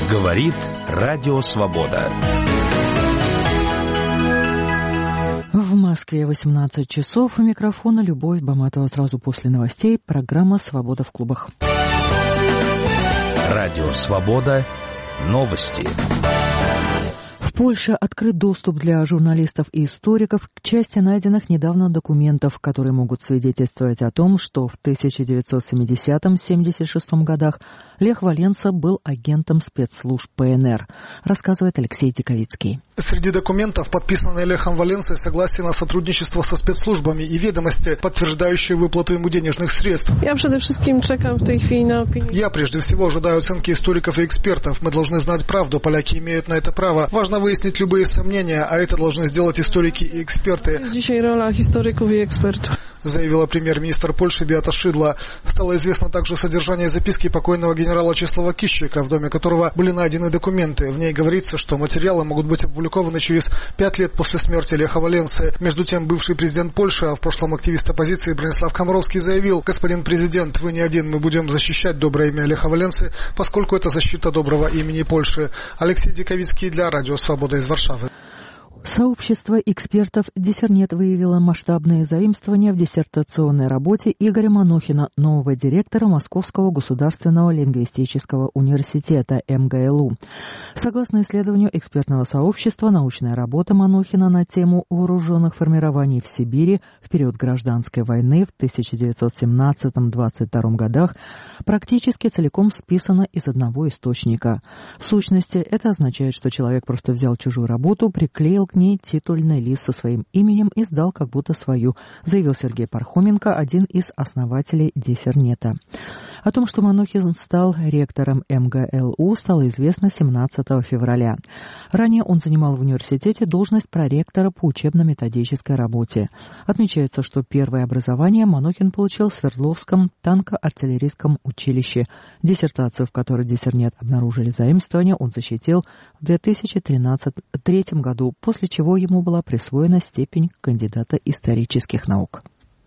Говорит Радио Свобода. В Москве 18 часов. У микрофона Любовь Баматова. Сразу после новостей программа «Свобода в клубах». Радио Свобода. Новости. В Польше открыт доступ для журналистов и историков к части найденных недавно документов, которые могут свидетельствовать о том, что в 1970-76 годах Лех Валенса был агентом спецслужб ПНР, рассказывает Алексей Диковицкий. Среди документов, подписанные Лехом Валенсой, согласие на сотрудничество со спецслужбами и ведомости, подтверждающие выплату ему денежных средств. Я прежде всего ожидаю оценки историков и экспертов. Мы должны знать правду, поляки имеют на это право. Важно выяснить любые сомнения, а это должны сделать историки и эксперты. Заявила премьер-министр Польши Беата Шидла. Стало известно также содержание записки покойного генерала Чеслава Кищика, в доме которого были найдены документы. В ней говорится, что материалы могут быть опубликованы через 5 лет после смерти Леха Валенсы. Между тем, бывший президент Польши, а в прошлом активист оппозиции Бронислав Комаровский заявил: господин президент, вы не один, мы будем защищать доброе имя Леха Валенсы, поскольку это защита доброго имени Польши. Алексей Диковицкий для Радио Свобода из Варшавы. Сообщество экспертов «Диссернет» выявило масштабные заимствования в диссертационной работе Игоря Манохина, нового директора Московского государственного лингвистического университета МГЛУ. Согласно исследованию экспертного сообщества, научная работа Манохина на тему вооруженных формирований в Сибири в период гражданской войны в 1917-22 годах практически целиком списана из одного источника. В сущности, это означает, что человек просто взял чужую работу, приклеил к ней титульный лист со своим именем и сдал как будто свою, заявил Сергей Пархоменко, один из основателей Диссернета. О том, что Манохин стал ректором МГЛУ, стало известно 17 февраля. Ранее он занимал в университете должность проректора по учебно-методической работе. Отмечается, что первое образование Манохин получил в Свердловском танко-артиллерийском училище. Диссертацию, в которой Диссернет обнаружили заимствования, он защитил в 2003 году, после чего ему была присвоена степень кандидата исторических наук.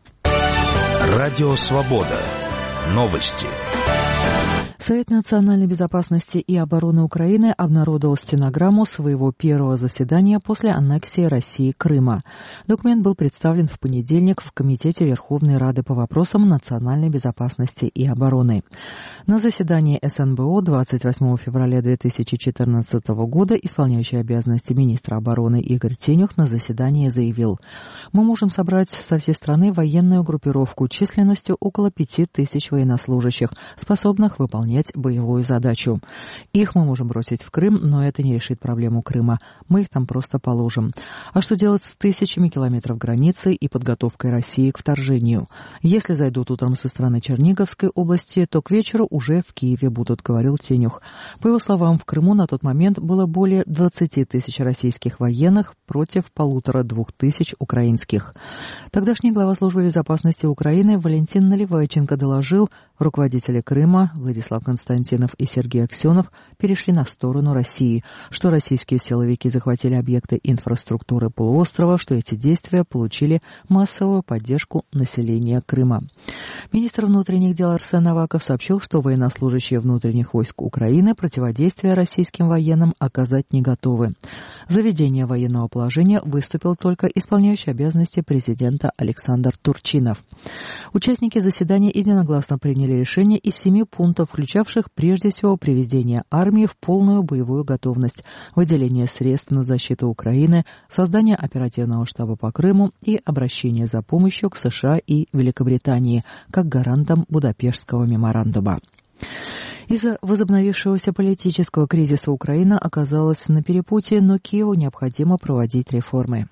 Радио Свобода. Новости. Совет национальной безопасности и обороны Украины обнародовал стенограмму своего первого заседания после аннексии России Крыма. Документ был представлен в понедельник в Комитете Верховной Рады по вопросам национальной безопасности и обороны. На заседании СНБО 28 февраля 2014 года исполняющий обязанности министра обороны Игорь Тенюх на заседании заявил: «Мы можем собрать со всей страны военную группировку численностью около 5000 военнослужащих, способных выполнять боевую задачу. Их мы можем бросить в Крым, но это не решит проблему Крыма. Мы их там просто положим. А что делать с тысячами километров границы и подготовкой России к вторжению? Если зайдут утром со стороны Черниговской области, то к вечеру уже в Киеве будут», — говорил Тенюх. По его словам, в Крыму на тот момент было более 20 тысяч российских военных против 1500 украинских. Тогдашний глава службы безопасности Украины Валентин Наливайченко доложил: руководители Крыма Владислав Константинов и Сергей Аксенов перешли на сторону России, что российские силовики захватили объекты инфраструктуры полуострова, что эти действия получили массовую поддержку населения Крыма. Министр внутренних дел Арсен Аваков сообщил, что военнослужащие внутренних войск Украины противодействие российским военным оказать не готовы. За введение военного положения выступил только исполняющий обязанности президента Александр Турчинов. Участники заседания единогласно приняли решение из 7 пунктов, включавших прежде всего приведение армии в полную боевую готовность, выделение средств на защиту Украины, создание оперативного штаба по Крыму и обращение за помощью к США и Великобритании как гарантам Будапештского меморандума. Из-за возобновившегося политического кризиса Украина оказалась на перепутье, но Киеву необходимо проводить реформы.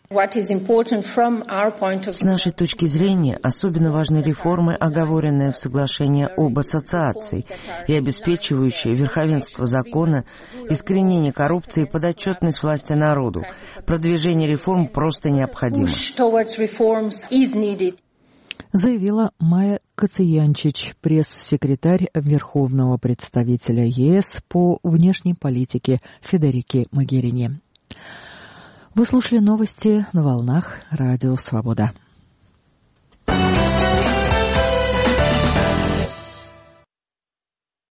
С нашей точки зрения, особенно важны реформы, оговоренные в соглашении об ассоциации и обеспечивающие верховенство закона, искоренение коррупции и подотчетность власти народу. Продвижение реформ просто необходимо. Заявила Майя Кациянчич, пресс-секретарь Верховного представителя ЕС по внешней политике Федерике Могерини. Вы слушали новости на волнах Радио Свобода.